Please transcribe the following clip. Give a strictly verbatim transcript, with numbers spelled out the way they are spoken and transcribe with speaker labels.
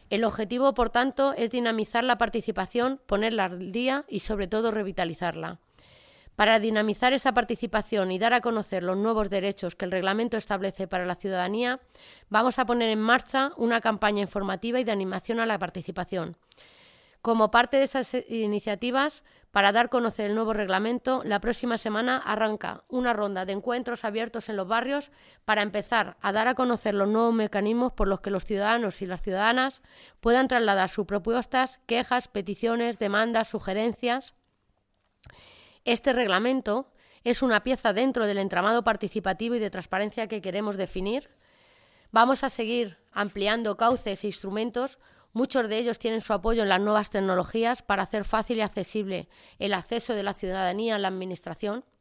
Speaker 1: El objetivo, por tanto, es dinamizar la participación, ponerla al día y, sobre todo, revitalizarla. Para dinamizar esa participación y dar a conocer los nuevos derechos que el reglamento establece para la ciudadanía, vamos a poner en marcha una campaña informativa y de animación a la participación. Como parte de esas iniciativas, para dar a conocer el nuevo reglamento, la próxima semana arranca una ronda de encuentros abiertos en los barrios para empezar a dar a conocer los nuevos mecanismos por los que los ciudadanos y las ciudadanas puedan trasladar sus propuestas, quejas, peticiones, demandas, sugerencias. Este reglamento es una pieza dentro del entramado participativo y de transparencia que queremos definir. Vamos a seguir ampliando cauces e instrumentos. Muchos de ellos tienen su apoyo en las nuevas tecnologías para hacer fácil y accesible el acceso de la ciudadanía a la administración.